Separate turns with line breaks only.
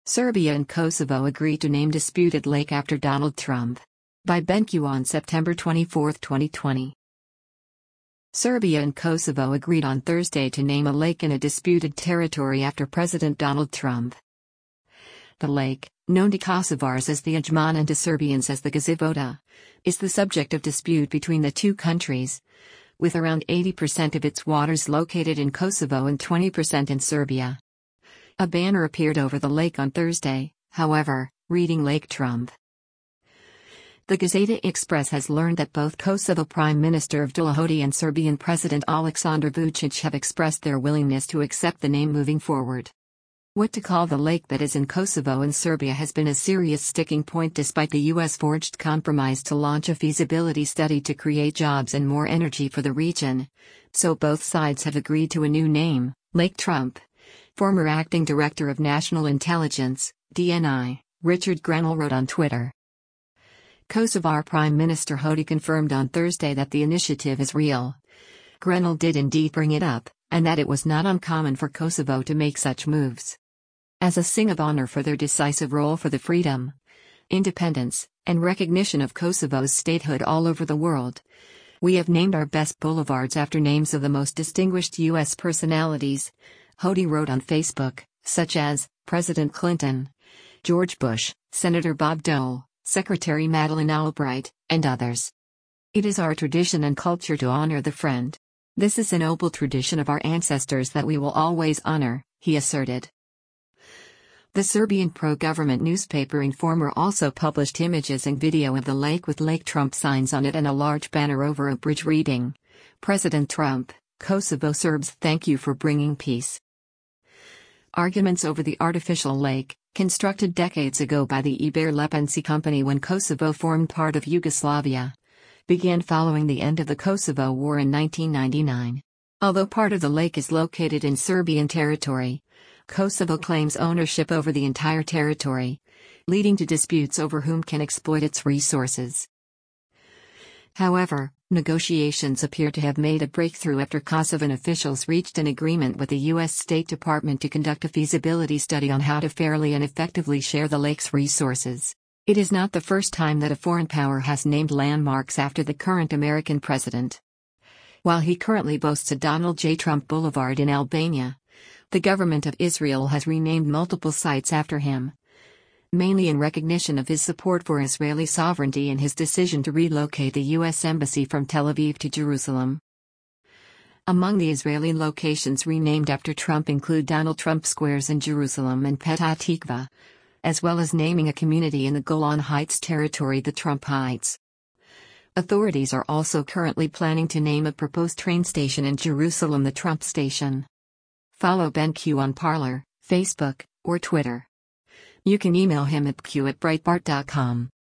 Serbia and Kosovo agree to name disputed lake after Donald Trump. By BenQ on September 24, 2020. Serbia and Kosovo agreed on Thursday to name a lake in a disputed territory after President Donald Trump. The lake, known to Kosovars as the Ajman and to Serbians as the Gazivota, is the subject of dispute between the two countries, with around 80% of its waters located in Kosovo and 20% in Serbia. A banner appeared over the lake on Thursday, however, reading Lake Trump. The Gazeta Express has learned that both Kosovo Prime Minister Abdullah Hoti and Serbian President Aleksandar Vučić have expressed their willingness to accept the name moving forward. What to call the lake that is in Kosovo and Serbia has been a serious sticking point despite the US-forged compromise to launch a feasibility study to create jobs and more energy for the region, so both sides have agreed to a new name, Lake Trump. Former Acting Director of National Intelligence, DNI, Richard Grenell wrote on Twitter. Kosovar Prime Minister Hoti confirmed on Thursday that the initiative is real. Grenell did indeed bring it up, and that it was not uncommon for Kosovo to make such moves. As a sign of honor for their decisive role for the freedom, independence, and recognition of Kosovo's statehood all over the world, we have named our best boulevards after names of the most distinguished U.S. personalities, Hoti wrote on Facebook, such as President Clinton, George Bush, Senator Bob Dole, Secretary Madeleine Albright, and others. It is our tradition and culture to honor the friend. This is a noble tradition of our ancestors that we will always honor, he asserted. The Serbian pro-government newspaper Informer also published images and video of the lake with Lake Trump signs on it and a large banner over a bridge reading, President Trump, Kosovo Serbs thank you for bringing peace. Arguments over the artificial lake, constructed decades ago by the Iber Lepenci Company when Kosovo formed part of Yugoslavia, began following the end of the Kosovo War in 1999. Although part of the lake is located in Serbian territory, Kosovo claims ownership over the entire territory, leading to disputes over whom can exploit its resources. However, negotiations appear to have made a breakthrough after Kosovan officials reached an agreement with the U.S. State Department to conduct a feasibility study on how to fairly and effectively share the lake's resources. It is not the first time that a foreign power has named landmarks after the current American president. While he currently boasts a Donald J. Trump Boulevard in Albania, the government of Israel has renamed multiple sites after him, mainly in recognition of his support for Israeli sovereignty and his decision to relocate the U.S. Embassy from Tel Aviv to Jerusalem. Among the Israeli locations renamed after Trump include Donald Trump Squares in Jerusalem and Petah Tikva, as well as naming a community in the Golan Heights territory the Trump Heights. Authorities are also currently planning to name a proposed train station in Jerusalem the Trump Station. Follow BenQ on Parler, Facebook, or Twitter. You can email him at q@breitbart.com.